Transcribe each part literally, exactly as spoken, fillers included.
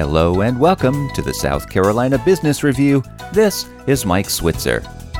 Hello and welcome to the South Carolina Business Review. This is Mike Switzer.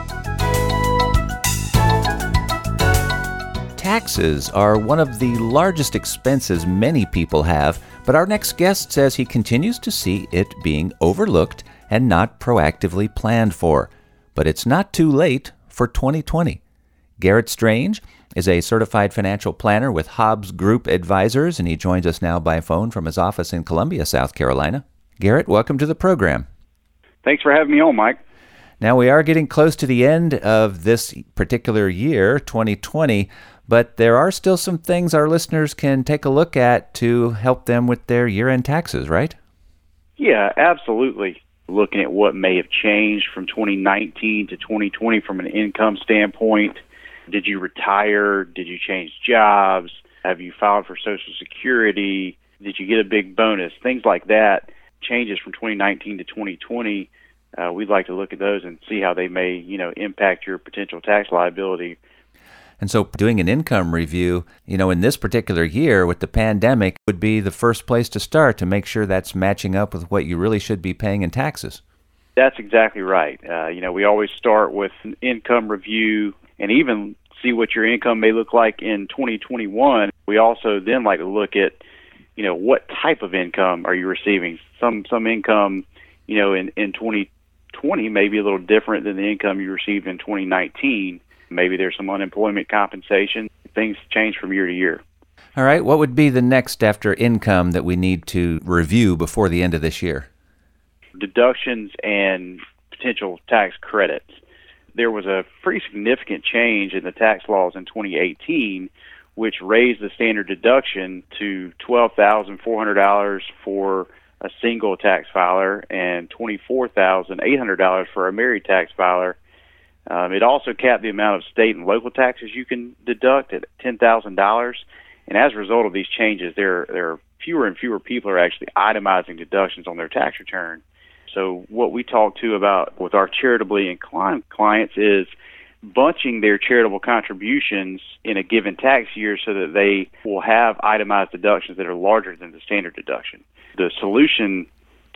Taxes are one of the largest expenses many people have, but our next guest says he continues to see it being overlooked and not proactively planned for. But it's not too late for twenty twenty. Garrett Strange is a certified financial planner with Hobbs Group Advisors, and he joins us now by phone from his office in Columbia, South Carolina. Garrett, welcome to the program. Thanks for having me on, Mike. Now, we are getting close to the end of this particular year, twenty twenty, but there are still some things our listeners can take a look at to help them with their year-end taxes, right? Yeah, absolutely. Looking at what may have changed from twenty nineteen to twenty twenty from an income standpoint. Did you retire? Did you change jobs? Have you filed for Social Security? Did you get a big bonus? Things like that. Changes from twenty nineteen to twenty twenty. Uh, we'd like to look at those and see how they may, you know, impact your potential tax liability. And so doing an income review, you know, in this particular year with the pandemic would be the first place to start to make sure that's matching up with what you really should be paying in taxes. That's exactly right. Uh, you know, we always start with an income review and even see what your income may look like in twenty twenty-one. We also then like to look at, you know, what type of income are you receiving? Some some income, you know, in, in twenty twenty may be a little different than the income you received in twenty nineteen. Maybe there's some unemployment compensation. Things change from year to year. All right. What would be the next after income that we need to review before the end of this year? Deductions and potential tax credits. There was a pretty significant change in the tax laws in twenty eighteen, which raised the standard deduction to twelve thousand four hundred dollars for a single tax filer and twenty-four thousand eight hundred dollars for a married tax filer. Um, it also capped the amount of state and local taxes you can deduct at ten thousand dollars. And as a result of these changes, there, there are fewer and fewer people are actually itemizing deductions on their tax return. So what we talk to about with our charitably inclined clients is bunching their charitable contributions in a given tax year so that they will have itemized deductions that are larger than the standard deduction. The solution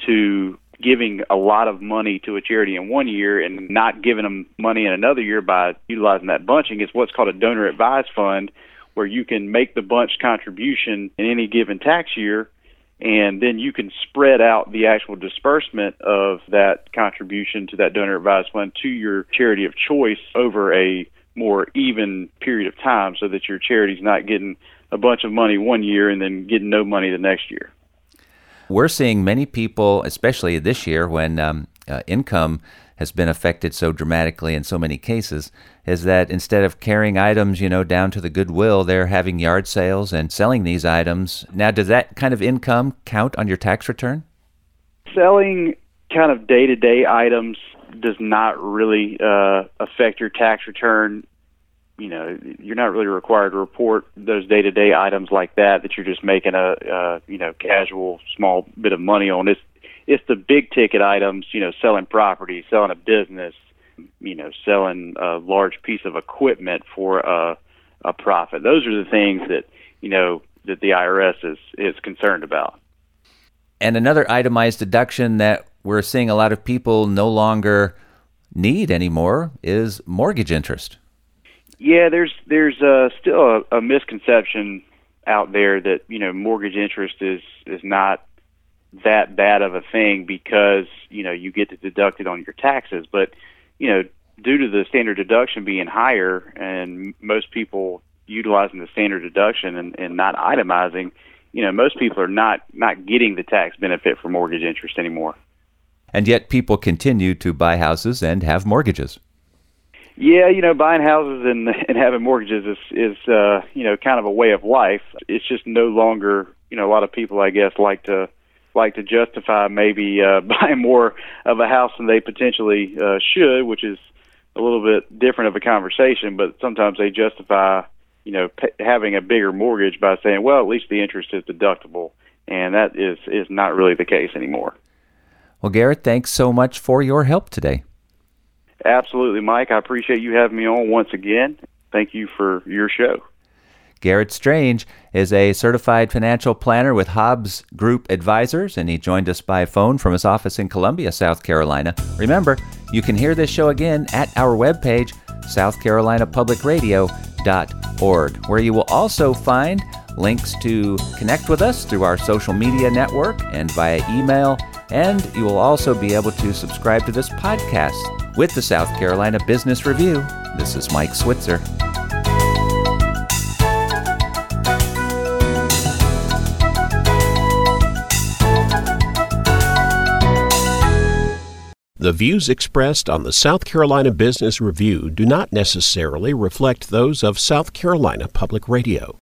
to giving a lot of money to a charity in one year and not giving them money in another year by utilizing that bunching is what's called a donor advised fund, where you can make the bunch contribution in any given tax year, and then you can spread out the actual disbursement of that contribution to that donor advised fund to your charity of choice over a more even period of time so that your charity's not getting a bunch of money one year and then getting no money the next year. We're seeing many people, especially this year when um, uh, income has been affected so dramatically in so many cases, is that instead of carrying items, you know, down to the Goodwill, they're having yard sales and selling these items. Now, does that kind of income count on your tax return? Selling kind of day-to-day items does not really uh, affect your tax return. You know, you're not really required to report those day-to-day items like that, that you're just making a, uh, you know, casual small bit of money on. It's, it's the big-ticket items, you know, selling property, selling a business, you know, selling a large piece of equipment for a, a profit. Those are the things that, you know, that the I R S is, is concerned about. And another itemized deduction that we're seeing a lot of people no longer need anymore is mortgage interest. Yeah, there's there's uh, still a, a misconception out there that, you know, mortgage interest is, is not that bad of a thing because, you know, you get to deduct it on your taxes. But, you know, due to the standard deduction being higher and most people utilizing the standard deduction and, and not itemizing, you know, most people are not, not getting the tax benefit for mortgage interest anymore. And yet people continue to buy houses and have mortgages. Yeah, you know, buying houses and and having mortgages is, is uh, you know, kind of a way of life. It's just no longer, you know, a lot of people, I guess, like to like to justify maybe uh, buying more of a house than they potentially uh, should, which is a little bit different of a conversation. But sometimes they justify, you know, p- having a bigger mortgage by saying, well, at least the interest is deductible, and that is is not really the case anymore. Well, Garrett, thanks so much for your help today. Absolutely, Mike. I appreciate you having me on once again. Thank you for your show. Garrett Strange is a certified financial planner with Hobbs Group Advisors, and he joined us by phone from his office in Columbia, South Carolina. Remember, you can hear this show again at our webpage, south carolina public radio dot org, where you will also find links to connect with us through our social media network and via email, and you will also be able to subscribe to this podcast with the South Carolina Business Review. This is Mike Switzer. The views expressed on the South Carolina Business Review do not necessarily reflect those of South Carolina Public Radio.